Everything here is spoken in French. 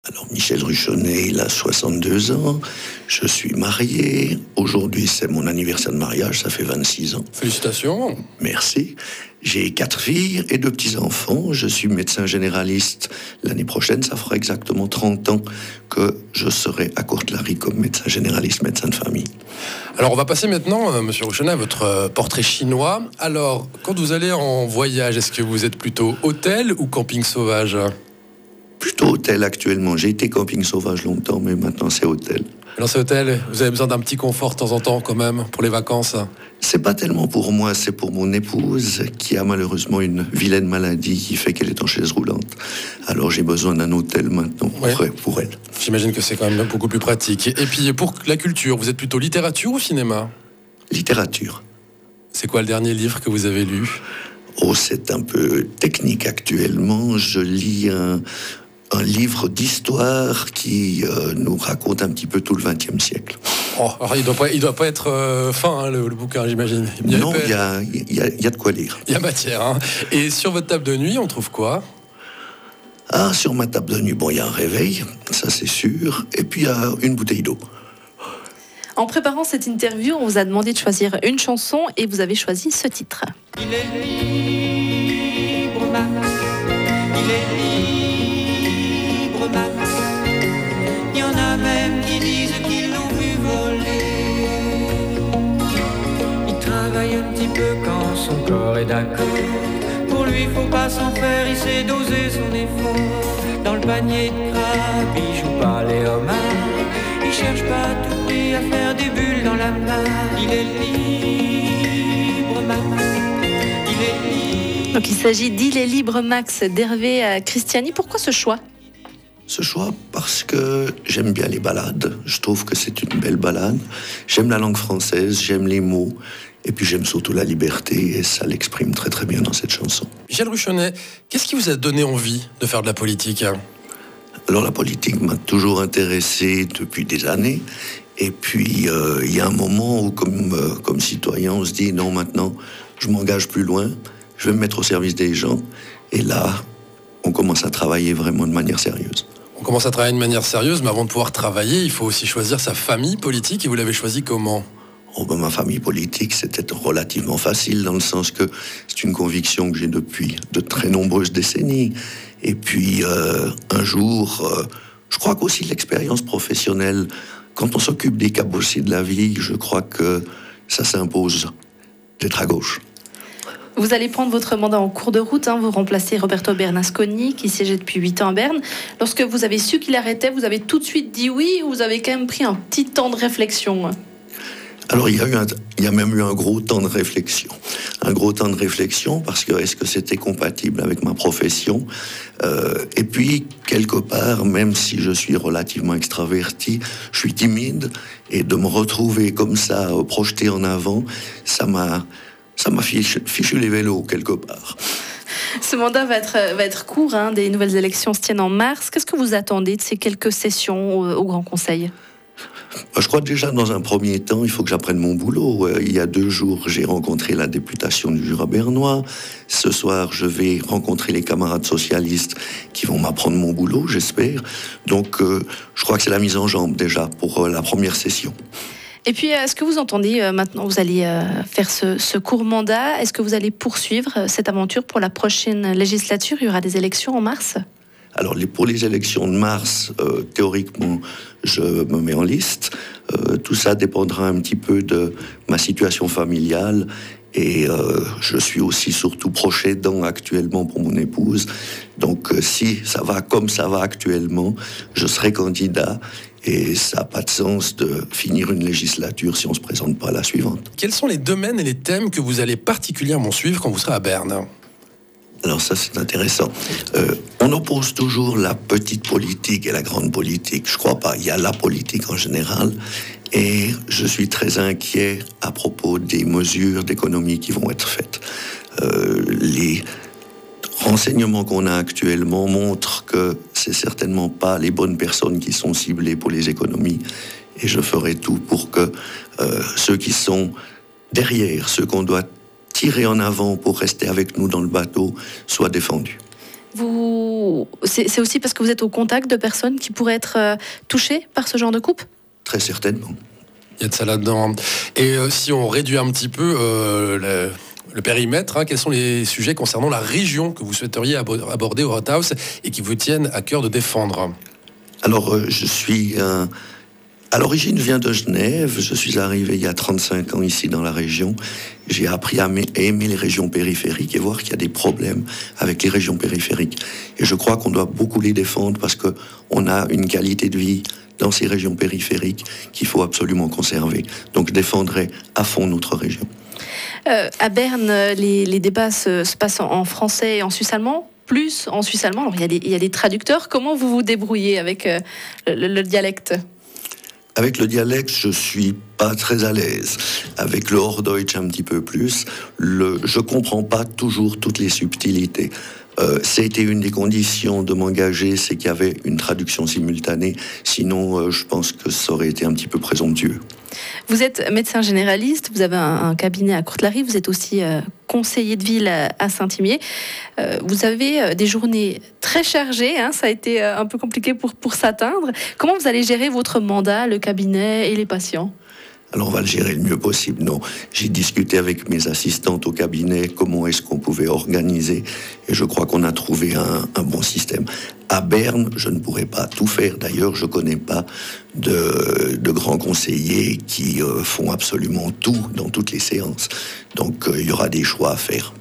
Alors, Michel Ruchonnet, il a 62 ans. Je suis marié. Aujourd'hui, c'est mon anniversaire de mariage. Ça fait 26 ans. Félicitations. Merci. J'ai 4 filles et 2 petits-enfants. Je suis médecin généraliste. L'année prochaine, ça fera exactement 30 ans que je serai à Courtelary comme médecin généraliste, médecin de famille. Alors, on va passer maintenant, Monsieur Ruchonnet, à votre portrait chinois. Alors, quand vous allez en voyage, est-ce que vous êtes plutôt hôtel ou camping sauvage ? Plutôt hôtel actuellement. J'ai été camping sauvage longtemps, mais maintenant c'est hôtel. Dans ce hôtel, vous avez besoin d'un petit confort de temps en temps quand même pour les vacances ? C'est pas tellement pour moi, c'est pour mon épouse qui a malheureusement une vilaine maladie qui fait qu'elle est en chaise roulante. Alors j'ai besoin d'un hôtel maintenant pour elle. J'imagine que c'est quand même beaucoup plus pratique. Et puis pour la culture, vous êtes plutôt littérature ou cinéma ? Littérature. C'est quoi le dernier livre que vous avez lu ? Oh, c'est un peu technique actuellement. Je lis un livre d'histoire qui nous raconte un petit peu tout le XXe siècle. Oh, alors il doit pas être fin, le bouquin, j'imagine. Non, il y a de quoi lire. Il y a matière. Hein. Et sur votre table de nuit, on trouve quoi ? Ah, sur ma table de nuit, bon, il y a un réveil, ça c'est sûr, et puis il y a une bouteille d'eau. En préparant cette interview, on vous a demandé de choisir une chanson et vous avez choisi ce titre. Il est libre, Max. Il est libre, Max. Il y en a même qui disent qu'ils l'ont vu voler. Il travaille un petit peu quand son corps est d'accord. Pour lui, faut pas s'en faire, il sait doser son effort. Dans le panier de crabe, il joue pas les homards. Il cherche pas à tout prix à faire des bulles dans la main. Il est libre, Max. Il est libre. Donc il s'agit d'Il est libre Max d'Hervé Christiani. Pourquoi ce choix ? Ce choix parce que j'aime bien les ballades. Je trouve que c'est une belle ballade. J'aime la langue française, j'aime les mots. Et puis j'aime surtout la liberté et ça l'exprime très très bien dans cette chanson. Michel Ruchonnet, qu'est-ce qui vous a donné envie de faire de la politique ? Alors la politique m'a toujours intéressé depuis des années. Et puis il y a un moment où comme citoyen on se dit non, maintenant je m'engage plus loin, je vais me mettre au service des gens. Et là on commence à travailler vraiment de manière sérieuse. On commence à travailler de manière sérieuse, mais avant de pouvoir travailler, il faut aussi choisir sa famille politique. Et vous l'avez choisi comment ? Oh ben, ma famille politique, c'était relativement facile dans le sens que c'est une conviction que j'ai depuis de très nombreuses décennies. Et puis, un jour, je crois qu'aussi l'expérience professionnelle, quand on s'occupe des cabossés de la vie, je crois que ça s'impose d'être à gauche. Vous allez prendre votre mandat en cours de route, vous remplacez Roberto Bernasconi, qui siégeait depuis 8 ans à Berne. Lorsque vous avez su qu'il arrêtait, vous avez tout de suite dit oui, ou vous avez quand même pris un petit temps de réflexion ? Alors, il y a même eu un gros temps de réflexion. Un gros temps de réflexion parce que est-ce que c'était compatible avec ma profession ? Et puis, quelque part, même si je suis relativement extraverti, je suis timide. Et de me retrouver comme ça, projeté en avant, ça m'a fichu les vélos, quelque part. Ce mandat va être court, des nouvelles élections se tiennent en mars. Qu'est-ce que vous attendez de ces quelques sessions au Grand Conseil ? Je crois déjà, dans un premier temps, il faut que j'apprenne mon boulot. Il y a 2 jours, j'ai rencontré la députation du Jura bernois. Ce soir, je vais rencontrer les camarades socialistes qui vont m'apprendre mon boulot, j'espère. Donc, je crois que c'est la mise en jambe déjà pour la première session. Et puis, est-ce que vous entendez, maintenant, vous allez faire ce court mandat, est-ce que vous allez poursuivre cette aventure pour la prochaine législature ? Il y aura des élections en mars ? Alors, pour les élections de mars, théoriquement, je me mets en liste. Tout ça dépendra un petit peu de ma situation familiale. Et je suis aussi surtout proche aidant actuellement pour mon épouse. Donc, si ça va comme ça va actuellement, je serai candidat. Et ça n'a pas de sens de finir une législature si on ne se présente pas à la suivante. Quels sont les domaines et les thèmes que vous allez particulièrement suivre quand vous serez à Berne ? Alors ça, c'est intéressant. On oppose toujours la petite politique et la grande politique. Je crois pas. Il y a la politique en général. Et je suis très inquiet à propos des mesures d'économie qui vont être faites. Les renseignements qu'on a actuellement montrent que c'est certainement pas les bonnes personnes qui sont ciblées pour les économies. Et je ferai tout pour que ceux qui sont derrière, ceux qu'on doit tirer en avant pour rester avec nous dans le bateau, soient défendus. Vous c'est aussi parce que vous êtes au contact de personnes qui pourraient être touchées par ce genre de coupe? Très certainement. Il y a de ça là-dedans. Et si on réduit un petit peu le périmètre, quels sont les sujets concernant la région que vous souhaiteriez aborder au Rathaus et qui vous tiennent à cœur de défendre? Alors, je suis... à l'origine, je viens de Genève. Je suis arrivé il y a 35 ans ici dans la région. J'ai appris à aimer les régions périphériques et voir qu'il y a des problèmes avec les régions périphériques. Et je crois qu'on doit beaucoup les défendre parce qu'on a une qualité de vie dans ces régions périphériques qu'il faut absolument conserver. Donc, je défendrai à fond notre région. À Berne, les débats se passent en français et en suisse allemand. Plus en suisse allemand. Alors, il y a des traducteurs. Comment vous vous débrouillez avec le dialecte? Avec le dialecte, je suis pas très à l'aise. Avec le Hochdeutsch, un petit peu plus. Je comprends pas toujours toutes les subtilités. C'était une des conditions de m'engager, c'est qu'il y avait une traduction simultanée. Sinon, je pense que ça aurait été un petit peu présomptueux. Vous êtes médecin généraliste, vous avez un cabinet à Courtelary, vous êtes aussi conseiller de ville à Saint-Imier. Vous avez des journées très chargées, ça a été un peu compliqué pour s'atteindre. Comment vous allez gérer votre mandat, le cabinet et les patients ? Alors on va le gérer le mieux possible. Non, j'ai discuté avec mes assistantes au cabinet comment est-ce qu'on pouvait organiser et je crois qu'on a trouvé un bon système. À Berne, je ne pourrais pas tout faire. D'ailleurs, je connais pas de grands conseillers qui font absolument tout dans toutes les séances. Donc il y aura des choix à faire.